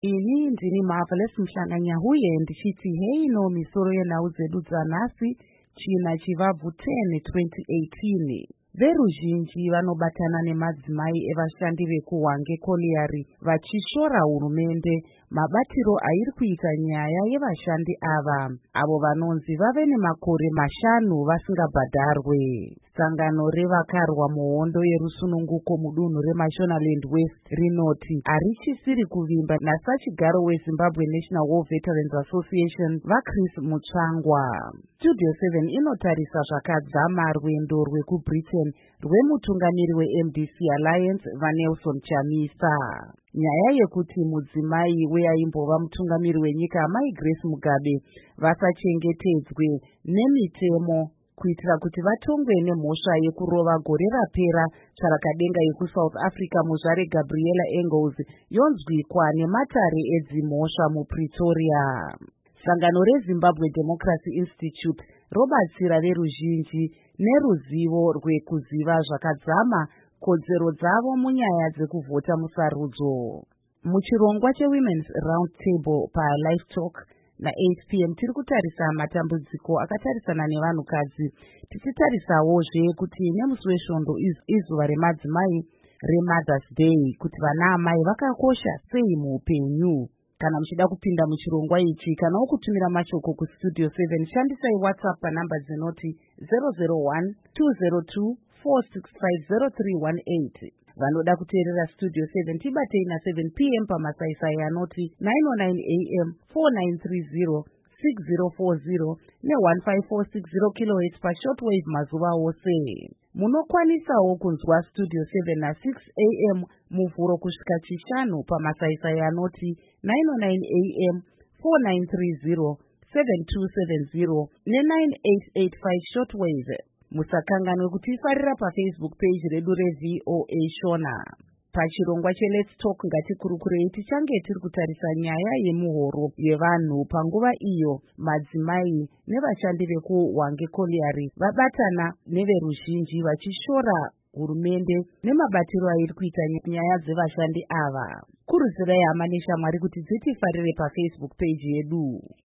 Ini ndini Marvelous Mhlanganya huye ndichiti heino misoro yenhau dzedu dzanhasi china chivabvu 10 2018. Veruzhinji vanobatana nemadzimai evashandi vekuHwange Colliery vachishora hurumende mabatiro airi kuita nyaya yevashandi ava, avo vanonzi vave nemakore 5 vasingabhadharwe. Sangano revakarwa muhondo yerusununguko mudunhu reMashonaland West rinoti harichisiri kuvimba nasachigaro weZimbabwe National War Veterans Association vaChris Mutsvangwa. Studio 7 inotarisa zvakadzama rwendo rwekuBritain rwemutungamiri weMDC Alliance vaNelson Chamisa. Nyaya yekuti mudzimai weaimbova mutungamiri wenyika Mai Grace Mugabe vasachengetedzwe nemitemo kuitira kuti vatongwe nemhosva yekurova gore rapera tsvarakadenga yekuSouth Africa muzvare Gabriella Engels yonzwikwa nematare edzimhosva muPretoria. Sangano reZimbabwe Democracy Institute robatsira veruzhinji neruzivo rwekuziva zvakadzama kodzero dzavo munyaya dzekuvhota musarudzo. Muchirongwa cheWomen's Round Table paLive Talk na8 p.m. tiri kutarisa matambudziko akatarisana nevanhukadzi, tichitarisawozve kuti nemusi wesvondo izuva remadzimai reMother's Day, kuti vanaamai vakakosha sei muupenyu. Kana muchida kupinda muchirongwa ichi kana kutumira mashoko kuStudio 7 shandisai WhatsApp panhamba dzinoti 001 202 4650318. Vanoda kuteerera Studio 7 tibatei na7 p.m. pamasaisai anoti 909 a.m. 4930 6040 ne15460 kHz pashortwave mazuva ose. Munokwanisawo kunzwa Studio 7 na6 a.m. muvhuro kusvika chishanu pamasaisai anoti 909 a.m. 4930 7270 ne9885 shortwave. Musakanganwe kutifarira paFacebook page redu reVOA Shona. Pachirongwa cheLet's Talk ngatikurukurei tichange tiri kutarisa nyaya yemuhoro yevanhu panguva iyo madzimai nevashandi vekuHwange Colliery vabatana neveruzhinji vachishora hurumende nemabatiro airi kuita nyaya dzevashandi ava. Kurudzirai hama neshamwari kuti dzitifarire paFacebook page yedu.